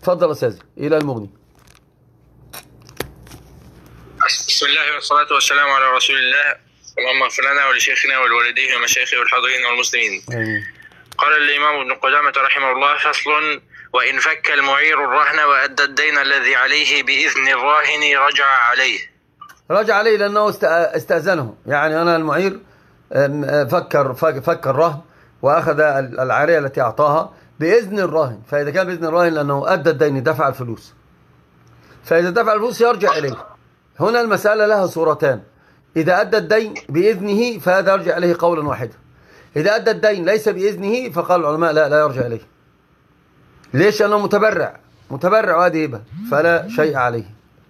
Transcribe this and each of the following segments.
تفضل أستاذي إلى المغني. بسم الله والصلاة والسلام على رسول الله. اللهم اغفر لنا ولشيخنا ولوالديه ومشايخه والحاضرين والمسلمين. قال الإمام ابن قدامة رحمه الله: فصل: وإن فك المعير الرهن وأدى الدين الذي عليه بإذن الراهن رجع عليه. رجع عليه لأنه استأذنه، يعني أنا المعير فك الرهن وأخذ العارية التي أعطاها بإذن الراهن، فإذا كان بإذن الراهن لأنه أدى الدين دفع الفلوس، فإذا دفع الفلوس يرجع إليه. هنا المسألة لها صورتان: إذا أدى الدين بإذنه فهذا يرجع إليه قولا واحدا، إذا أدى الدين ليس بإذنه فقال العلماء لا يرجع إليه. ليش؟ لأنه متبرع وهذه هبة فلا شيء عليه.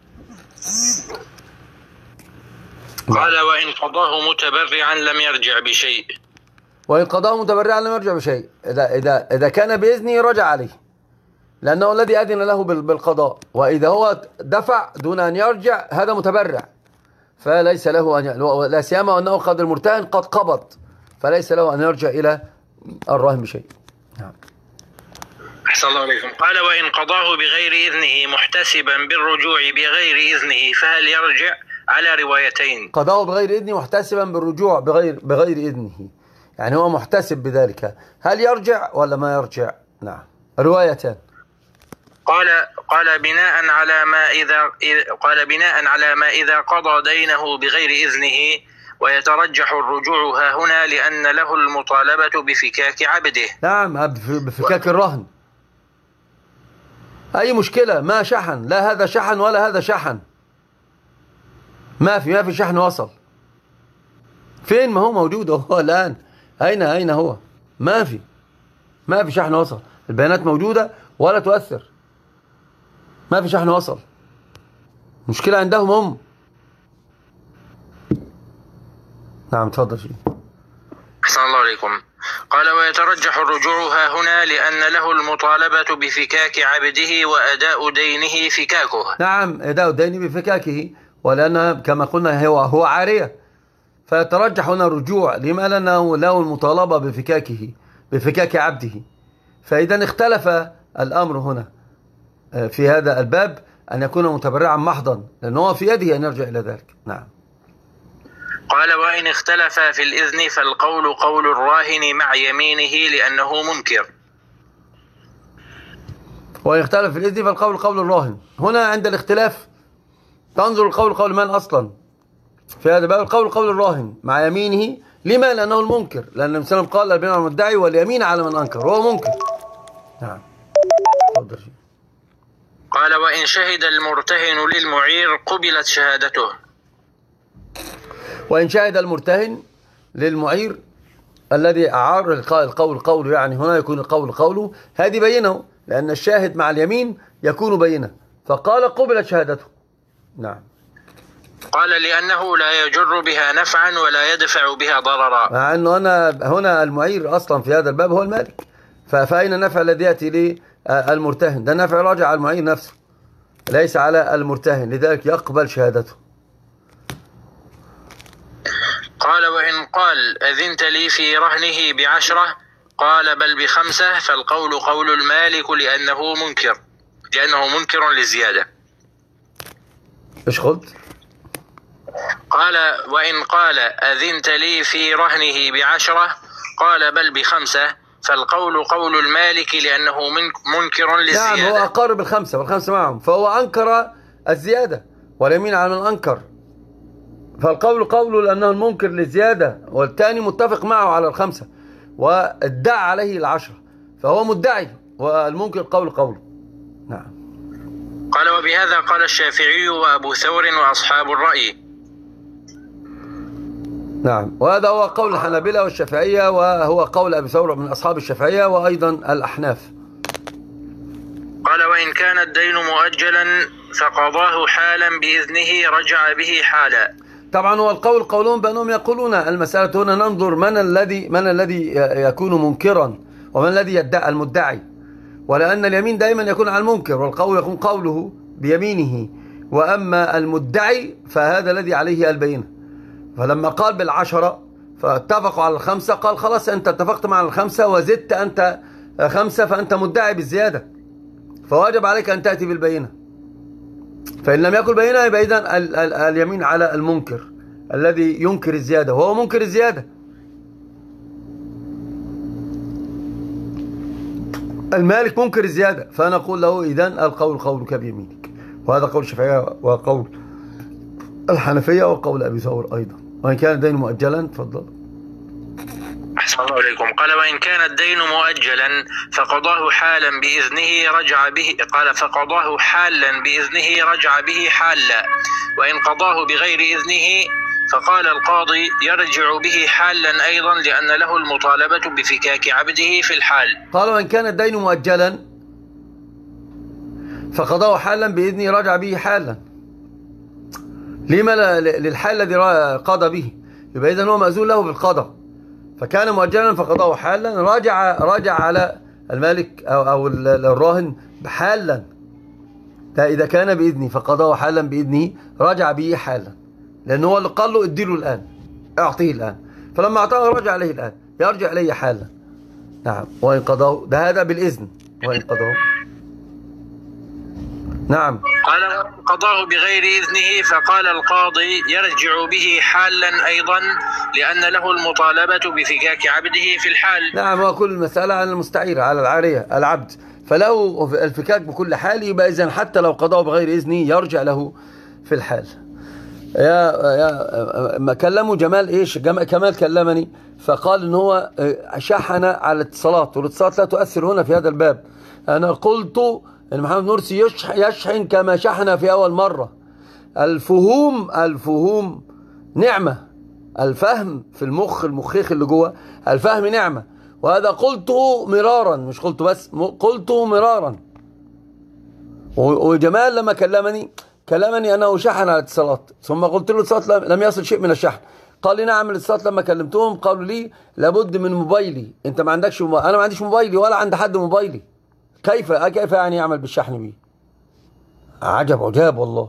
قال: وإن قضاه متبرعا لم يرجع بشيء. وإن قضاه متبرعا لم يرجع بشيء، إذا كان بإذنه رجع عليه لأنه الذي أذن له بالقضاء، وإذا هو دفع دون أن يرجع هذا متبرع فليس له لا سيما أنه قد المرتهن قد قبض، فليس له أن يرجع إلى الراهن بشيء. نعم. أحسن الله عليكم. قال: وإن قضاه بغير إذنه محتسبا بالرجوع بغير إذنه فهل يرجع؟ على روايتين: قضاه بغير إذنه محتسبا بالرجوع بغير إذنه، يعني هو محتسب بذلك، هل يرجع ولا ما يرجع؟ نعم، روايتان. قال بناء على ما إذا قضى دينه بغير إذنه ويترجح الرجوع ها هنا لأن له المطالبة بفكاك عبده. نعم، بفكاك الرهن. أي مشكلة؟ ما شحن، لا هذا شحن ولا هذا شحن، ما في شحن وصل. فين؟ ما هو موجود هو الآن. أين هو؟ ما في شحن وصل، البيانات موجودة ولا تؤثر، ما في شحن وصل، مشكلة عندهم هم. نعم، تفضل شيء. أحسن الله عليكم. قال: ويترجح الرجوع ها هنا لأن له المطالبة بفكاك عبده وأداء دينه فكاكه. نعم، أداء دينه بفكاكه، ولأن كما قلنا هو عارية، فيترجح هنا الرجوع. لما؟ لأنه له المطالبة بفكاك عبده. فإذا اختلف الأمر هنا في هذا الباب أن يكون متبرعا محضا، لأنه هو في يده أن يرجع إلى ذلك. نعم. قال: وإن اختلف في الإذن فالقول قول الراهن مع يمينه لأنه منكر. وإن اختلف في الإذن فالقول قول الراهن. هنا عند الاختلاف تنظر القول قول من أصلا في هذا الباب؟ القول قول الراهن مع يمينه. لما؟ لأنه المنكر، لأن النبي صلى الله عليه وسلم قال: البين على المدعي واليمين على من أنكر، وهو منكر. نعم. قال: وإن شهد المرتهن للمعير قبلت شهادته. وإن شهد المرتهن للمعير الذي أعار القول قوله، يعني هنا يكون القول قوله، هذه بينه، لأن الشاهد مع اليمين يكون بينه، فقال قبلت شهادته. نعم. قال: لأنه لا يجر بها نفعا ولا يدفع بها ضررا. مع أنه هنا المعير أصلا في هذا الباب هو المالك، فأين النفع الذي يأتي للمرتهن؟ ده النفع راجع على المعير نفسه ليس على المرتهن، لذلك يقبل شهادته. قال: وإن قال: أذنت لي في رهنه ب10 قال: بل ب5 فالقول قول المالك لأنه منكر للزيادة. إيش قلت؟ قال: وإن قال: أذنت لي في رهنه ب10 قال: بل ب5 فالقول قول المالك لأنه منكر للزيادة. نعم، هو أقر بالخمسة والخمسة معهم، فهو أنكر الزيادة واليمين على من أنكر، فالقول قوله لأنه المنكر للزيادة، والثاني متفق معه على الخمسة وادعى عليه ال10، فهو مدعي، والمنكر قوله. نعم. قال: وبهذا قال الشافعي وأبو ثور وأصحاب الرأي. نعم، وهذا هو قول الحنابلة والشافعية، وهو قول أبي ثور من أصحاب الشافعية وأيضا الأحناف. قال: وإن كان الدين مؤجلا فقضاه حالا بإذنه رجع به حالا. طبعا هو القول قولهم بأنهم يقولون المسألة هنا ننظر من الذي يكون منكرا ومن الذي يدعي المدعي، ولأن اليمين دائما يكون على المنكر، والقول يكون قوله بيمينه، وأما المدعي فهذا الذي عليه البينة. فلما قال بال10 فاتفقوا على ال5، قال خلاص أنت اتفقت مع ال5 وزدت أنت 5 فأنت مدعي بالزيادة، فواجب عليك أن تأتي بالبينة. فإن لم يكن بينة يبقى إذن اليمين على المنكر الذي ينكر الزيادة، وهو منكر الزيادة. المالك منكر الزيادة، فنقول له إذن القول قولك بيمينك. وهذا قول الشافعية وقول الحنفية وقول أبي ثور أيضا. وإن كان الدين مؤجلا تفضل. أحسن الله إليكم. قال وإن كان الدين مؤجلا فقضاه حالا بإذنه رجع به، قال فقضاه حالا بإذنه رجع به حالا، وإن قضاه بغير إذنه فقال القاضي يرجع به حالا أيضا لأن له المطالبة بفكاك عبده في الحال. قال وإن كان الدين مؤجلا فقضاه حالا بإذنه رجع به حالا. لما للحال الذي قضى به؟ يبقى إذن هو مأذون له بالقضاء، فكان مؤجلا فقضاه حالا، رجع على المالك أو الراهن بحالا. ده إذا كان بإذنه فقضاه حالا بإذنه رجع به حالا، لأنه هو اللي قال له اديله الآن، اعطيه الآن، فلما أعطاه رجع عليه الآن، يرجع إليه حالا. نعم. وإن قضاه، ده هذا بالإذن. وإن قضاه، نعم. قال قضاه بغير إذنه فقال القاضي يرجع به حالا أيضا لأن له المطالبة بفكاك عبده في الحال. نعم. وكل المسألة على المستعير، على العارية العبد، فله الفكاك بكل حال. يبقى إذن حتى لو قضاه بغير إذنه يرجع له في الحال. ما كلموا جمال إيش؟ كمال كلمني فقال إن هو شحن على الاتصالات، والاتصالات لا تؤثر هنا في هذا الباب. أنا قلت إن محمد مرسي يشحن كما شحن في أول مرة. الفهوم نعمة، الفهم في المخيخ اللي جوه، الفهم نعمة، وهذا قلته مرارا، مش قلته بس، قلته مرارا. وجمال لما كلمني أنه شحن على الاتصالات، ثم قلت له الاتصالات لم يصل شيء من الشحن. قال لي نعم الاتصالات لما كلمتهم قالوا لي لابد من موبايلي، انت ما عندكش موبايل. انا ما عنديش موبايلي ولا عند حد موبايلي، كيف يعني يعمل بالشحن بيه؟ عجب والله.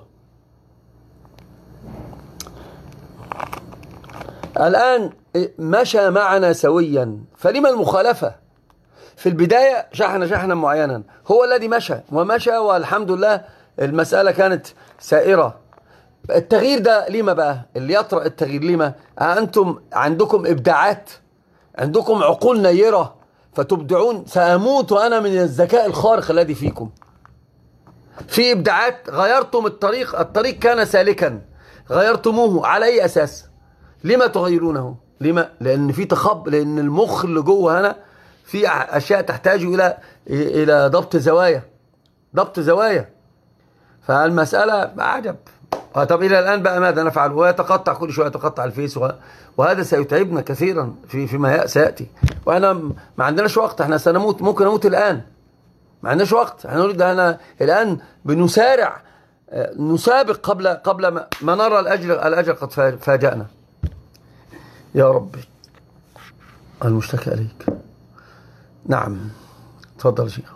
الآن مشى معنا سويا، فلما المخالفة؟ في البداية شحنا معينا، هو الذي مشى والحمد لله المسألة كانت سائرة. التغيير ده لما بقى؟ اللي يطرأ التغيير لما؟ أنتم عندكم إبداعات، عندكم عقول نيرة فتبدعون. سأموت وأنا من الذكاء الخارق الذي فيكم. في إبداعات غيرتم الطريق كان سالكا، غيرتموه على أي أساس؟ لما تغيرونه؟ لما؟ لأن في لأن المخ اللي جوه هنا في أشياء تحتاج إلى ضبط زوايا. فالمسألة عجب. طب إلى الآن بقى ماذا نفعل؟ ويتقطع كل شوية، يتقطع الفيس، وهذا سيتعبنا كثيرا فيما سيأتي. وأنا ما عندناش وقت، احنا سنموت، ممكن نموت الآن، ما عندناش وقت. احنا نريد الآن بنسارع، نسابق قبل ما نرى الأجر قد فاجأنا. يا ربي المشتكى إليك. نعم تفضل شيخ.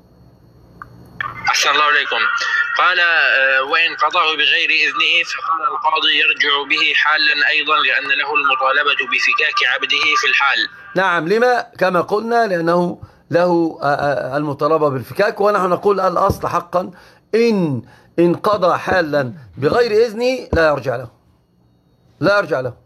أحسن الله إليكم. قال وإن قضاه بغير إذنه فقال القاضي يرجع به حالا أيضا لأن له المطالبة بفكاك عبده في الحال. نعم. لما؟ كما قلنا لأنه له المطالبة بالفكاك، ونحن نقول الأصل حقا إن قضى حالا بغير إذنه لا يرجع له.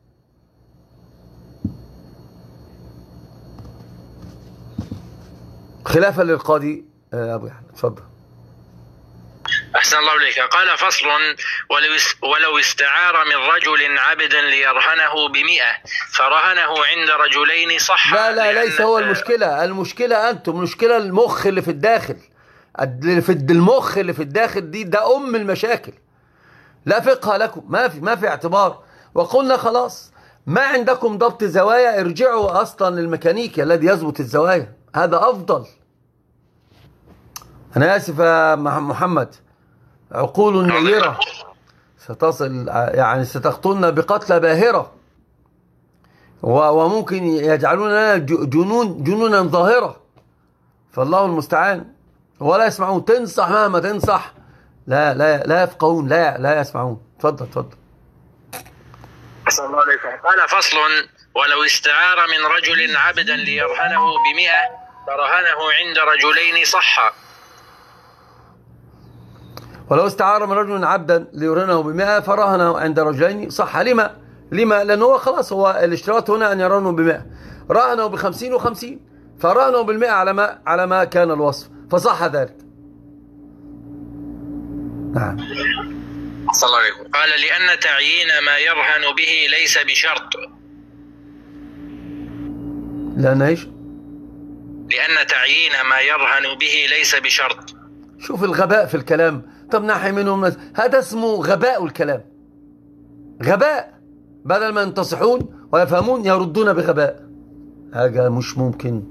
خلافا للقاضي أبو يحيى. تفضل. أحسن الله إليك. قال فصل ولو استعار من رجل عبدا ليرهنه ب100 فرهنه عند رجلين صح. لا ليس هو المشكلة أنتم، المشكلة المخ اللي في الداخل، المخ اللي في الداخل ده أم المشاكل. لا فقه لكم، ما في اعتبار. وقلنا خلاص ما عندكم ضبط زوايا، ارجعوا أصلا للميكانيكي الذي يضبط الزوايا، هذا أفضل. أنا آسف يا محمد، عقول نيرة ستصل، يعني ستقتلنا بقتلى باهرة، وممكن يجعلوننا جنونا ظاهرة، فالله المستعان. ولا يسمعون، تنصح مهما تنصح لا يفقهون، لا يسمعون. تفضل. أحسن الله عليكم. قال فصل ولو استعار من رجل عبدا ليرهنه ب100 فرهنه عند رجلين صح. ولو استعار من رجل عبدا ليرهنه ب100 فرهنه عند رجلين صح. لما؟ لأنه هو خلاص، هو الاشتراط هنا أن يرهنه ب100، رهنه ب50 و50، فرهنه ب100 على ما كان الوصف، فصح ذلك. نعم. صلى الله عليه وسلم. قال لأن تعيين ما يرهن به ليس بشرط. لأن ايش؟ لأن تعيين ما يرهن به ليس بشرط. شوف الغباء في الكلام. طب نحي منهم، هذا اسمه غباء الكلام، غباء. بدل ما ينتصحون ويفهمون يردون بغباء. حاجة مش ممكن.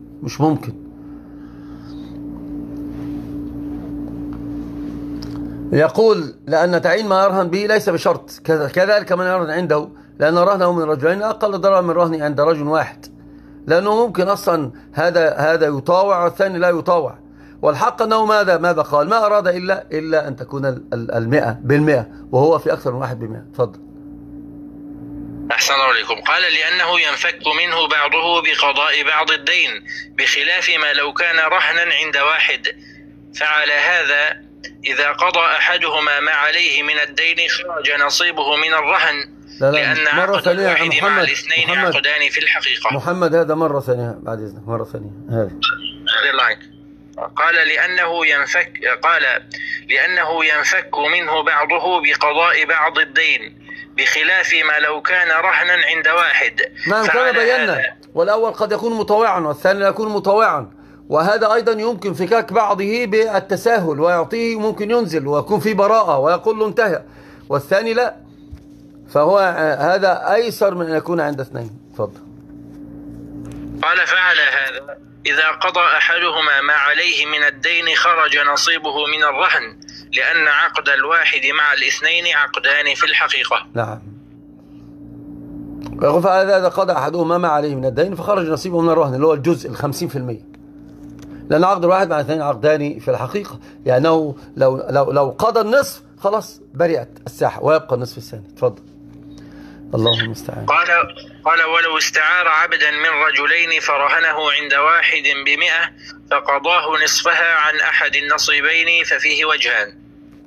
يقول لأن تعيين ما يرهن به ليس بشرط، كذلك من يرهن عنده، لأن رهنه من رجلين أقل ضررا من رهن عند رجل واحد، لأنه ممكن أصلا هذا يطاوع والثاني لا يطاوع. والحق أنه ماذا قال؟ ما أراد إلا أن تكون 100 بالمئة، وهو في أكثر من واحد ب100. تفضل. أحسن الله عليكم. قال لأنه ينفك منه بعضه بقضاء بعض الدين، بخلاف ما لو كان رهنا عند واحد. فعلى هذا إذا قضى أحدهما ما عليه من الدين خرج نصيبه من الرهن. لا لأن عقد الواحد مع الاثنين عقدان في الحقيقة. محمد هذا مرة ثانية بعد إذنك، مرة ثانية هذا. قال لأنه ينفك منه بعضه بقضاء بعض الدين، بخلاف ما لو كان رهنا عند واحد. نعم كما بينا، والأول قد يكون مطوعا والثاني لا يكون مطوعا، وهذا أيضا يمكن فكاك بعضه بالتساهل ويعطيه، ممكن ينزل ويكون في براءة ويقول له انتهى، والثاني لا، فهو هذا أيسر من أن يكون عند اثنين. تفضل. قال فعلى هذا إذا قضى أحدهما ما عليه من الدين خرج نصيبه من الرهن، لأن عقد الواحد مع الاثنين عقدان في الحقيقة. نعم. فعلى هذا قضى أحدهما ما عليه من الدين فخرج نصيبه من الرهن، اللي هو الجزء 50%، لأن عقد الواحد مع الاثنين عقدان في الحقيقة، لأنه لو قضى النصف خلاص برئت الساحة ويبقى النصف الثاني. تفضل. اللهم المستعان. قال ولو استعار عبدا من رجلين فرهنه عند واحد ب100 فقضاه نصفها عن أحد النصيبين ففيه وجهان.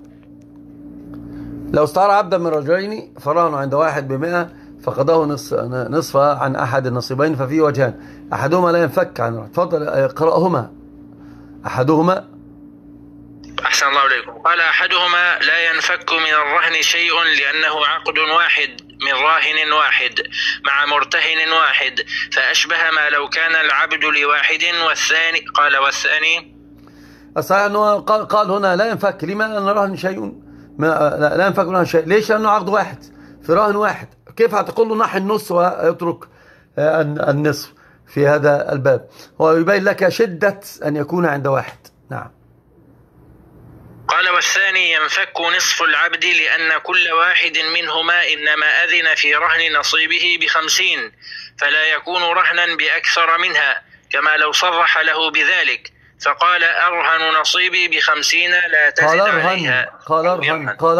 لو استعار عبدا من رجلين فرهنه عند واحد ب100 فقضاه نصفها عن أحد النصيبين ففيه وجهان، أحدهما لا ينفك عنه. تفضل اقرأهما. أحدهما. أحسن الله عليكم. قال أحدهما لا ينفك من الرهن شيء، لأنه عقد واحد من راهن واحد مع مرتهن واحد، فأشبه ما لو كان العبد لواحد والثاني. الصحيح أنه قال هنا لا ينفك. لما؟ لأن الرهن شيء لا ينفك منه شيء. ليش؟ لأنه عقد واحد في راهن واحد. كيف هتقول له نحي النص ويترك النصف في هذا الباب؟ هو يبين لك شدة أن يكون عند واحد. نعم. قال والثاني ينفك نصف العبد، لأن كل واحد منهما إنما أذن في رهن نصيبه ب50، فلا يكون رهنا بأكثر منها، كما لو صرح له بذلك فقال أرهن نصيبي ب50 لا تزد عليها. قال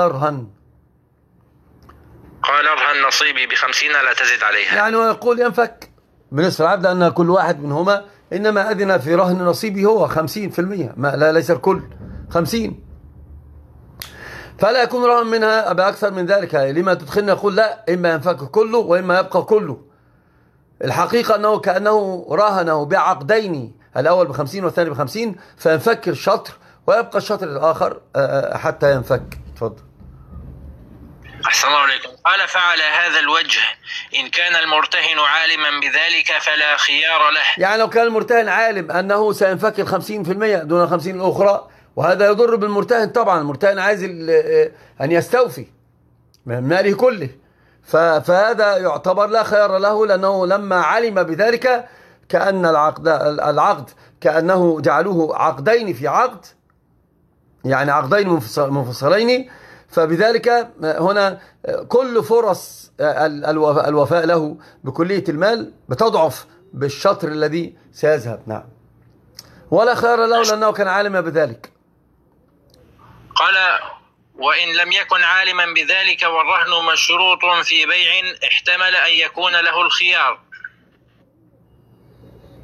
أرهن نصيبي ب50 لا تزد عليها. يعني هو يقول ينفك بنصف العبد، أن كل واحد منهما إنما أذن في رهن نصيبه هو 50%، ليس الكل 50، فلا يكون رهن منها بأكثر من ذلك. لما تدخلنا يقول لا، إما ينفك كله وإما يبقى كله. الحقيقة أنه كأنه راهنه بعقدين، الأول ب50 والثاني ب50، فينفك الشطر ويبقى الشطر الآخر حتى ينفك. تفضل. أحسن الله عليكم. قال فعلى هذا الوجه إن كان المرتهن عالما بذلك فلا خيار له. يعني لو كان المرتهن عالم أنه سينفك 50% دون 50 الأخرى، وهذا يضر بالمرتهن طبعا. المرتهن عايز أن يستوفي من ماله كله، فهذا يعتبر لا خيار له، لأنه لما علم بذلك كأن العقد كأنه جعلوه عقدين في عقد، يعني عقدين منفصلين، فبذلك هنا كل فرص الوفاء له بكلية المال بتضعف بالشطر الذي سيذهب. نعم. ولا خيار له لأنه كان عالما بذلك. قال وإن لم يكن عالما بذلك والرهن مشروط في بيع احتمل أن يكون له الخيار.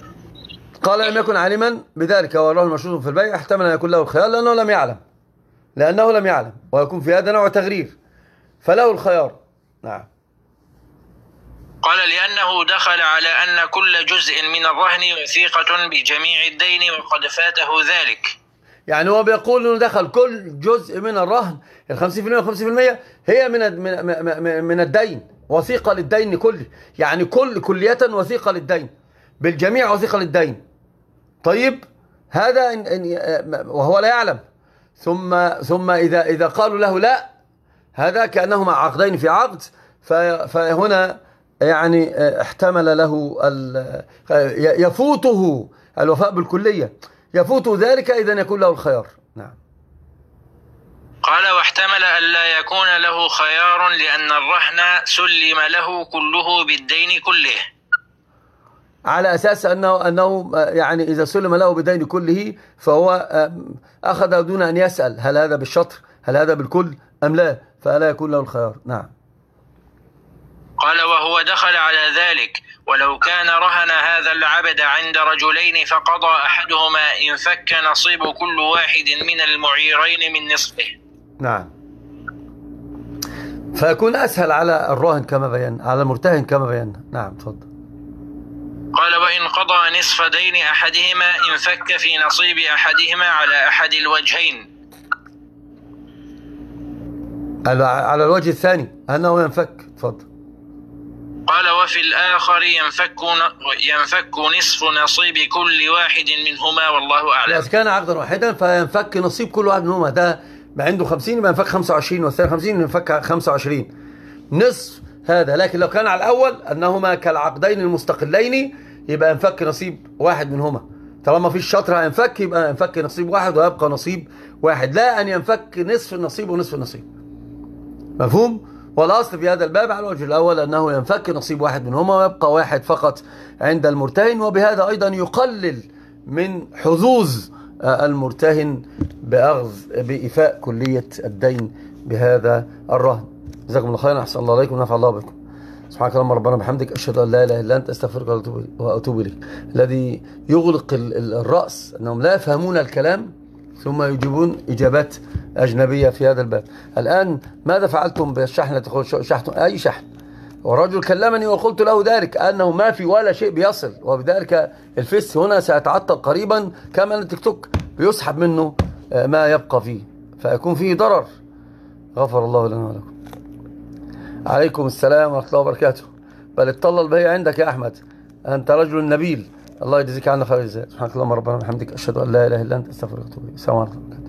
قال لم يكن عالما بذلك والرهن مشروط في البيع احتمل أن يكون له الخيار، لأنه لم يعلم، لأنه لم يعلم، ويكون في هذا نوع تغرير، فله الخيار. نعم. قال لأنه دخل على أن كل جزء من الرهن وثيقة بجميع الدين وقد فاته ذلك. يعني هو بيقول انه دخل كل جزء من الرهن، ال 50% و50% هي من الدين، وثيقة للدين كله، يعني كلية وثيقة للدين، بالجميع وثيقة للدين. طيب هذا وهو لا يعلم، ثم إذا قالوا له لا، هذا كأنهما عقدين في عقد، فهنا يعني احتمل له يفوته الوفاء بالكلية، يفوته ذلك، إذا يكون له الخيار. نعم. قال واحتمل ألا يكون له خيار لأن الرهن سلم له كله بالدين كله، على أساس أنه يعني إذا سلم له بالدين كله فهو أخذ دون أن يسأل هل هذا بالشطر، هل هذا بالكل أم لا، فلا يكون له الخيار. نعم. قال وهو دخل على ذلك، ولو كان رهن هذا العبد عند رجلين فقضى أحدهما انفك نصيب كل واحد من المعيرين من نصفه. نعم. فيكون أسهل على الراهن كما بينا، على المرتهن كما بينا. نعم تفضل. قال وإن قضى نصف دين أحدهما انفك في نصيب أحدهما على أحد الوجهين. على الوجه الثاني أنه ينفك. تفضل. قال وفي الآخر ينفك نصف نصيب كل واحد منهما والله أعلم. إذا كان عقدا واحدا فينفك نصيب كل واحد منهما، ده ما عنده 50 يبقى ينفك 25، والثاني 50 ينفك 25 نصف هذا. لكن لو كان على الأول أنهما كالعقدين المستقلين يبقى ينفك نصيب واحد منهما، طالما في الشطر هينفك يبقى ينفك نصيب واحد ويبقى نصيب واحد، لا أن ينفك نصف النصيب ونصف النصيب. مفهوم؟ والأصل في هذا الباب على الوجه الأول أنه ينفك نصيب واحد منهما ويبقى واحد فقط عند المرتهن، وبهذا أيضا يقلل من حظوظ المرتهن بإيفاء كلية الدين بهذا الرهن. جزاكم الله خيرا، أحسن الله عليكم ونفع الله بكم. سبحانك اللهم ربنا بحمدك، أشهد أن لا إله إلا أنت، أستغفرك وأتوب إليك. الذي يغلق الرأس أنهم لا يفهمون الكلام ثم يجيبون إجابات أجنبية في هذا الباب. الآن ماذا فعلتم بالشحن؟ شحن أي شحن؟ والرجل كلمني وقلت له ذلك أنه ما في ولا شيء بيصل، وبذلك الفيس هنا سيتعطل قريبا كما أن التيك توك بيسحب منه ما يبقى فيه، فيكون فيه ضرر. غفر الله لنا ولكم. عليكم السلام ورحمة الله وبركاته. بل اطلع البهي عندك يا أحمد، أنت رجل نبيل، الله يجزيك عنا خير الجزاء. سبحانك اللهم ربنا وبحمدك، أشهد أن لا إله إلا أنت، أستغفرك وأتوب إليك. السلام عليكم.